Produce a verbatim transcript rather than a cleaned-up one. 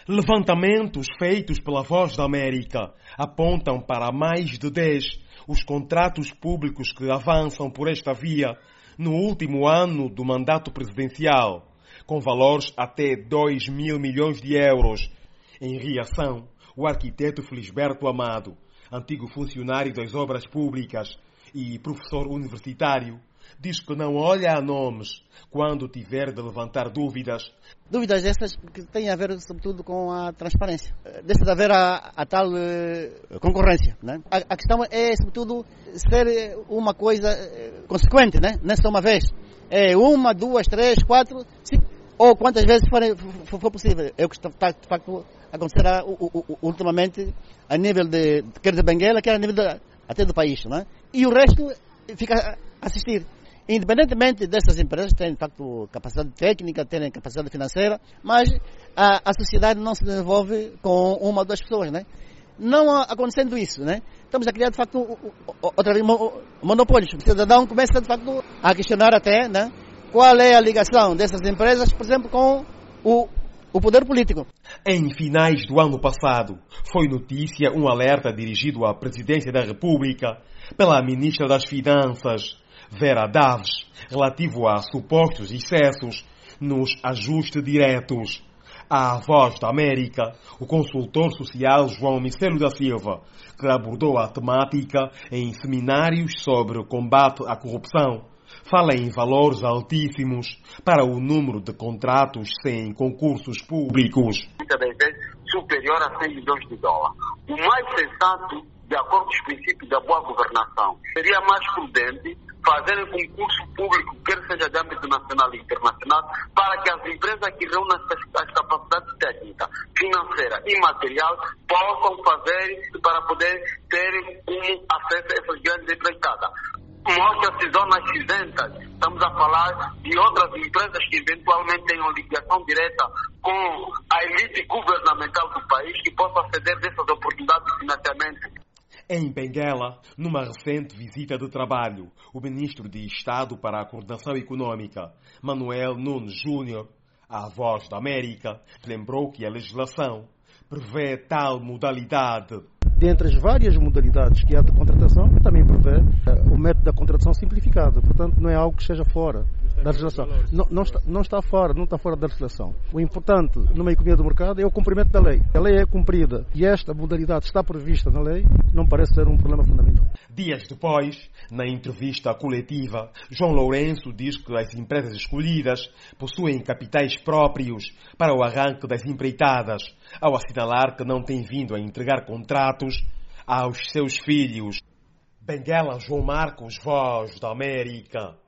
Levantamentos feitos pela Voz da América apontam para mais de dez os contratos públicos que avançam por esta via no último ano do mandato presidencial, com valores até dois mil milhões de euros. Em reação, o arquiteto Felisberto Amado, antigo funcionário das obras públicas e professor universitário, diz que não olha a nomes quando tiver de levantar dúvidas. Dúvidas essas que têm a ver, sobretudo, com a transparência. Deixa de haver a, a tal uh, concorrência. Né? A, a questão é, sobretudo, ser uma coisa uh, consequente, né? Não é só uma vez. É uma, duas, três, quatro, cinco, ou quantas vezes for, for, for possível. É o que está, de facto, acontecerá ultimamente a nível de, quer de Benguela, quer a nível de, até do país. Né? E o resto fica a assistir. Independentemente dessas empresas terem, de facto, capacidade técnica, terem capacidade financeira, mas a, a sociedade não se desenvolve com uma ou duas pessoas, né? Não acontecendo isso, né? Estamos a criar, de facto, outra vez, monopólios. O cidadão começa, de facto, a questionar até, né? Qual é a ligação dessas empresas, por exemplo, com o, o poder político. Em finais do ano passado, foi notícia um alerta dirigido à Presidência da República pela Ministra das Finanças, Vera Daves, relativo a supostos excessos nos ajustes diretos. À Voz da América, o consultor social João Micelo da Silva, que abordou a temática em seminários sobre o combate à corrupção, fala em valores altíssimos para o número de contratos sem concursos públicos. Muitas das vezes superior a cem milhões de dólares. O mais sensato, de acordo com os princípios da boa governação, seria mais prudente fazer um concurso público, quer seja de âmbito nacional e internacional, para que as empresas que reúnam as capacidades técnicas, financeiras e material possam fazer para poder ter um acesso a essas grandes empreitadas. Mostra-se zonas cinzentas. Estamos a falar de outras empresas que eventualmente tenham ligação direta com a elite governamental do país que possam aceder dessas oportunidades de financiamento. Em Benguela, numa recente visita de trabalho, o ministro de Estado para a Coordenação Econômica, Manuel Nunes Júnior, à Voz da América, lembrou que a legislação prevê tal modalidade. Dentre as várias modalidades que há de contratação, também prevê o método da contratação simplificada. Portanto, não é algo que esteja fora da legislação. Não, não, está, não está fora, não está fora da legislação. O importante numa economia do mercado é o cumprimento da lei. A lei é cumprida e esta modalidade está prevista na lei, não parece ser um problema fundamental. Dias depois, na entrevista coletiva, João Lourenço diz que as empresas escolhidas possuem capitais próprios para o arranque das empreitadas, ao assinalar que não tem vindo a entregar contratos aos seus filhos. Benguela, João Marcos, Voz da América.